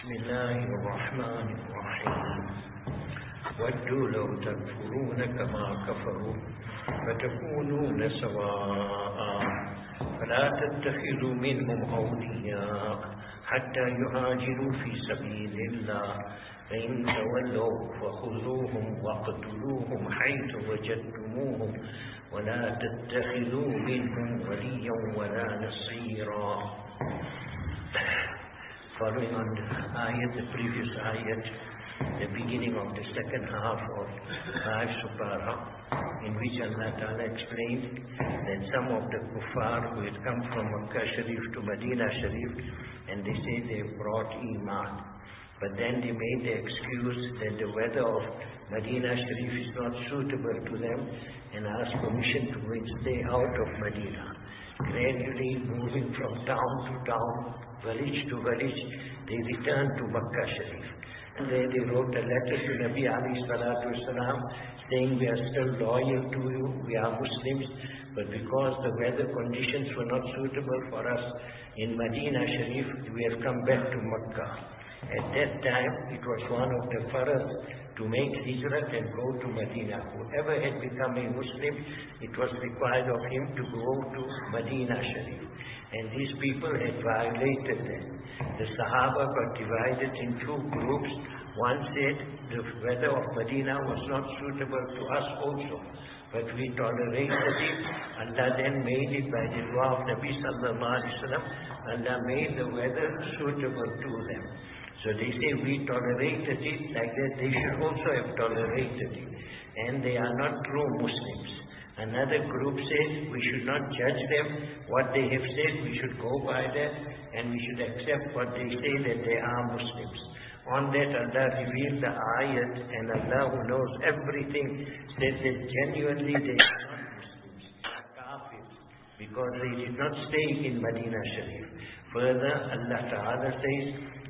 بسم الله الرحمن الرحيم ودوا لو تكفرون كما كفروا فتكونون سواء فلا تتخذوا منهم أولياء حتى يهاجروا في سبيل الله فإن تولوا فخذوهم واقتلوهم حيث وجدتموهم ولا تتخذوا منهم وليا ولا نصيرا. Following on the previous ayat, the beginning of the second half of 5 Supara, in which Allah Ta'ala explained that some of the kuffar who had come from Makkah Sharif to Medina Sharif, and they say they brought Iman. But then they made the excuse that the weather of Medina Sharif is not suitable to them and asked permission to stay out of Medina. Gradually moving from town to town, village to village, they returned to Makkah Sharif. And there they wrote a letter to Nabi alayhi salatu wasalam saying, we are still loyal to you, we are Muslims, but because the weather conditions were not suitable for us in Medina Sharif, we have come back to Makkah. At that time, it was one of the faras to make hijrat and go to Medina. Whoever had become a Muslim, it was required of him to go to Medina Sharif. And these people had violated that. The Sahaba got divided in two groups. One said the weather of Medina was not suitable to us also, but we tolerated it. Allah then made it by the dua of Nabi sallallahu alaihi wasallam. Allah made the weather suitable to them. So they say we tolerated it, like that they should also have tolerated it. And they are not true Muslims. Another group says we should not judge them. What they have said, we should go by that, and we should accept what they say, that they are Muslims. On that Allah revealed the ayat, and Allah who knows everything said that genuinely they are not Muslims, they are kafirs, because they did not stay in Medina Sharif. Further, Allah Ta'ala says,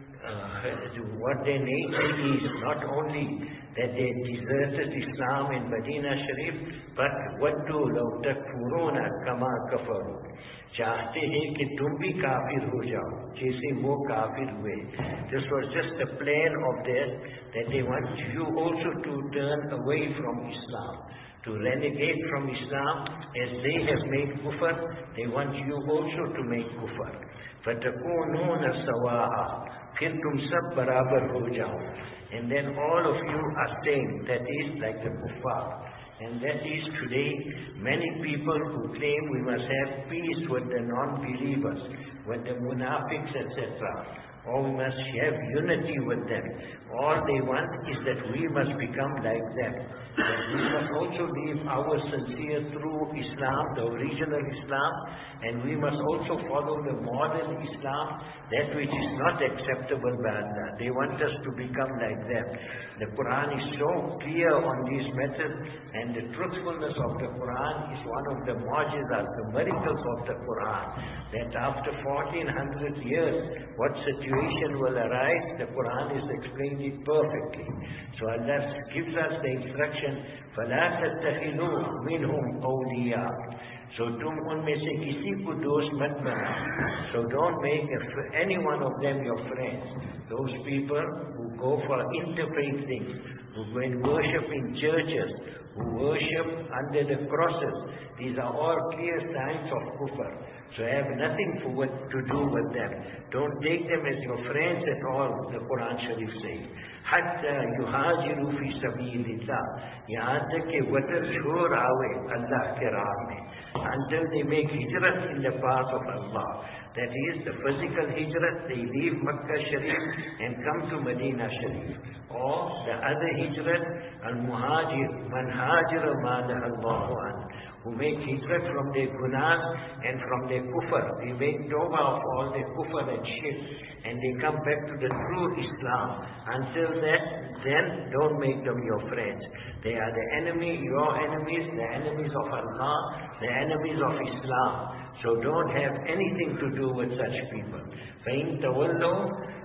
what their nature is, not only that they deserted Islam in Medina Sharif, but वड्डू लौ तकफुरून कमा कफरू, चाहते हैं कि तुम भी काफिर हो जाओ जैसे वो काफिर हुए. This was just a plan of theirs, that they want you also to turn away from Islam, to renegade from Islam. As they have made kufr, they want you also to make kufr. فَتَكُونُونَ سَوَاءً, फिर तुम सब बराबर हो जाओ. And then all of you are saying, that is like the kuffar. And that is today, many people who claim we must have peace with the non-believers, with the munafiqs, etc. Or we must have unity with them. All they want is that we must become like them. That we must also live our sincere true Islam, the original Islam, and we must also follow the modern Islam, that which is not acceptable by Allah. They want us to become like them. The Quran is so clear on these matters, and the truthfulness of the Quran is one of the mu'jizat, the miracles of the Quran, that after 1400 years, what situation will arise, the Quran is explained it perfectly. So Allah gives us the instruction, فَلَا تَتَّخِذُوا مِنْهُمْ أَوْلِيَاءَ. So तुम उनमें से किसी को दोस्त मत बना. So don't make any one of them your friends. Those people who go for interfaith things, who go and worship in churches, who worship under the crosses, these are all clear signs of kufr. So have nothing to do with them. Don't take them as your friends at all, the Quran Sharif says. حَتَّى يُهَاجِرُوا فِي سَبِيلِ اللَّهِ, यहाँ तक के वतन छोड़ आवे अल्लाह के राह में, until they make hijrat in the path of Allah. That is the physical hijrat, they leave Makkah Sharif and come to Medina Sharif. Or the other hijrat, al-muhajir, man hajira ma naha Allahu an, who make hijrat from their gunas and from their kufr. They make tawbah of all their kufr and shirk, and they come back to the true Islam. Until that, then don't make them your friends. They are the enemy, your enemies, the enemies of Allah, the enemies of Islam. So don't have anything to do with such people. فَإِن تَوَلَّوْا,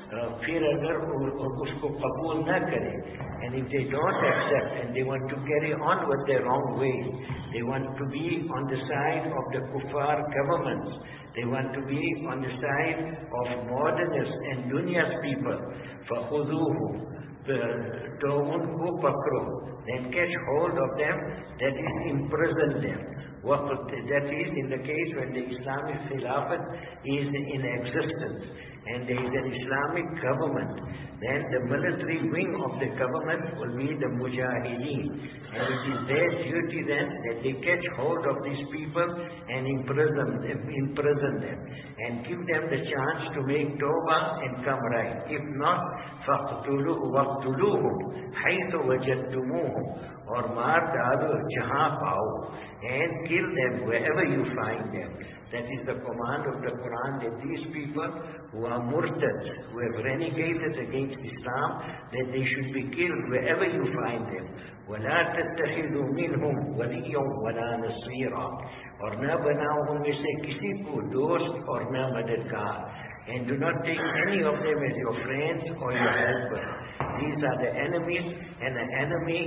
फिर अगर उसको कबूल न करें, and if they don't accept and they want to carry on with their wrong ways, they want to be on the side of the kuffar governments, they want to be on the side of modernists and dunyas people, فَخُذُوهُ, तो उनको पकड़ो, then catch hold of them, that is imprison them. That is in the case when the Islamic Khilafat is in existence and there is an Islamic government, then the military wing of the government will be the Mujahideen, and it is their duty then that they catch hold of these people and imprison them and give them the chance to make tawbah and come right. If not, فَاقْتُلُوهُمْ حَيْثُ وَجَدْتُمُوهُمْ, or maar dalo jahan pao, and kill them wherever you find them. That is the command of the Quran, that these people who are murtads, who have renegated against Islam, that they should be killed wherever you find them. وَلَا تَتَّخِذُوا مِنْهُمْ وَلِيًّا وَلَا نَصِيرًا, और न बनाओ उनमें से किसी को दोस्त और न मददगार. And do not take any of them as your friends or your helpers. These are the enemies, and an enemy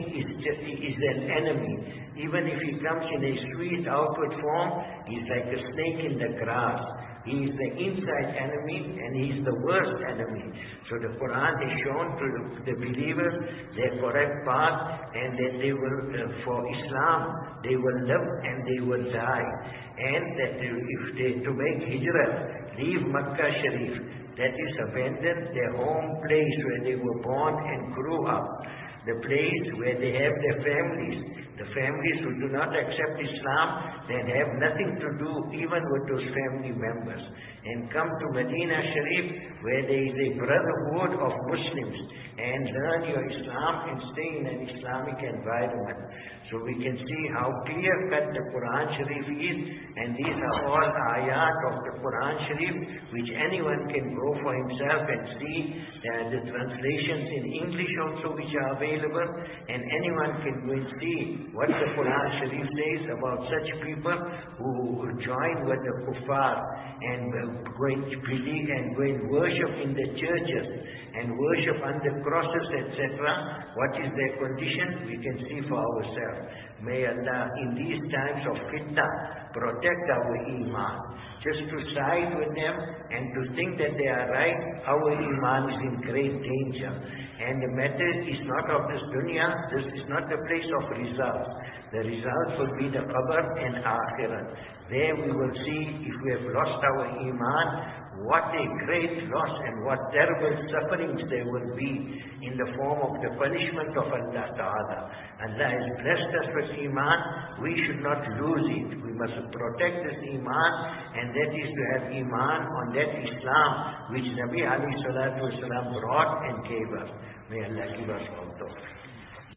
is an enemy. Even if he comes in a sweet outward form, he's like a snake in the grass. He is the inside enemy, and he is the worst enemy. So the Quran has shown to the believers their correct path, and that they will, for Islam, they will live and they will die. And that if they to make hijrah, leave Makkah Sharif, that is abandon their home place where they were born and grew up, the place where they have their families. The families who do not accept Islam, then have nothing to do even with those family members, and come to Medina Sharif, where there is a brotherhood of Muslims, and learn your Islam and stay in an Islamic environment. So we can see how clear-cut the Quran Sharif is, and these are all ayat of the Quran Sharif, which anyone can go for himself and see. The translations in English also which are available, and anyone can go and see what the Quran Sharif says about such people who join with the kuffar and go and believe and go and worship in the churches and worship under crosses, etc. What is their condition? We can see for ourselves. May Allah in these times of fitna protect our iman. Just to side with them and to think that they are right, our iman is in great danger. And the matter is not of this dunya, this is not the place of results. The results will be the qabr and akhirah. There we will see, if we have lost our iman, what a great loss and what terrible sufferings there will be in the form of the punishment of Allah Ta'ala. Allah has blessed us with iman, we should not lose it. We must protect this iman, and that is to have iman on that Islam which Nabi alayhi salatu wasalam brought and gave us. May Allah give us all.